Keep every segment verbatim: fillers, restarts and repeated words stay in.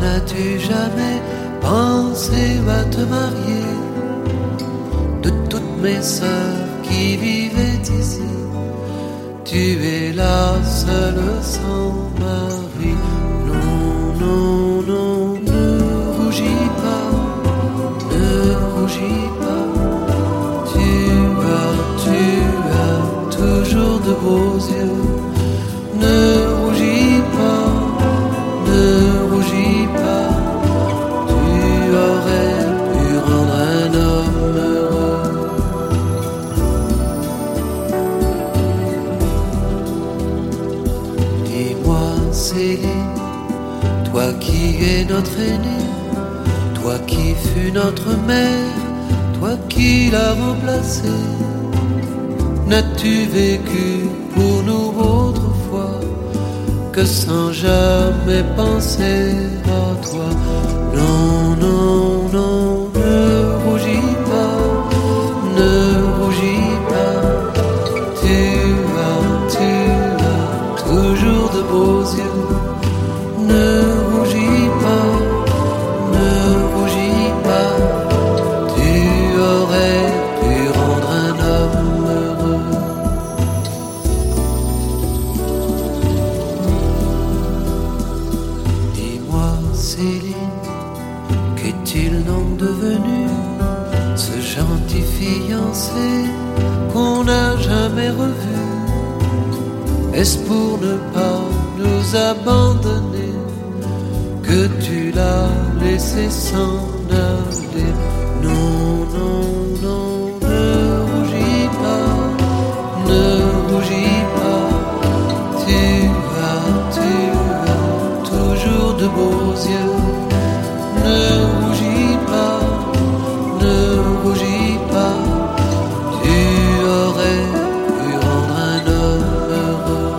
N'as-tu jamais pensé à te marier? De toutes mes sœurs qui vivaient ici, tu es la seule sans mari. Non, non, non, ne rougis pas, ne rougis pas. Tu as, tu as toujours de beaux yeux. Ne rougis pas, ne rougis pas. Tu aurais pu rendre un homme heureux. Dis-moi, Céline, toi qui es notre aînée, toi qui fus notre mère, toi qui l'as remplacée, n'as-tu vécu pour nous autrefois que sans jamais penser à toi? Non, non, non, ne rougis pas, ne rougis pas. Tu as, tu as toujours de beaux yeux. Ne rougis pas, ne rougis pas. Tu aurais pu rendre un homme heureux. Dis-moi, Céline, qu'est-il donc devenu, ce gentil fiancé qu'on n'a jamais revu? Est-ce pour ne pas nous abandonner que tu l'as laissé s'en aller? Non, non, non, ne rougis pas, ne rougis pas. Tu as, tu as toujours de beaux yeux. Ne rougis pas, ne rougis pas. Tu aurais pu rendre un homme heureux.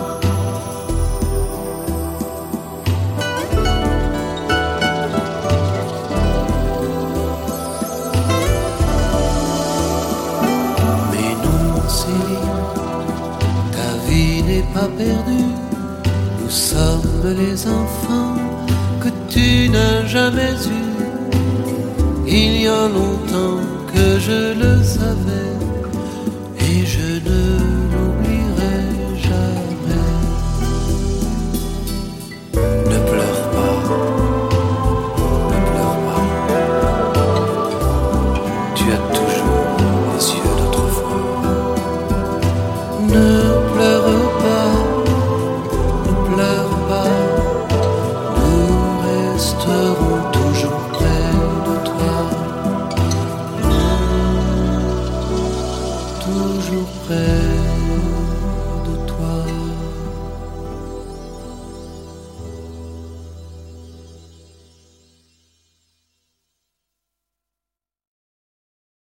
Mais non, Céline, ta vie n'est pas perdue. Nous sommes les enfants que tu n'as jamais eu. Il y a longtemps que je le savais et je ne l'oublierai jamais. Ne pleure pas, ne pleure pas. Tu as toujours les yeux d'autrefois. Ne pleure pas, ne pleure pas. Nous resterons toujours près de toi. Toujours près.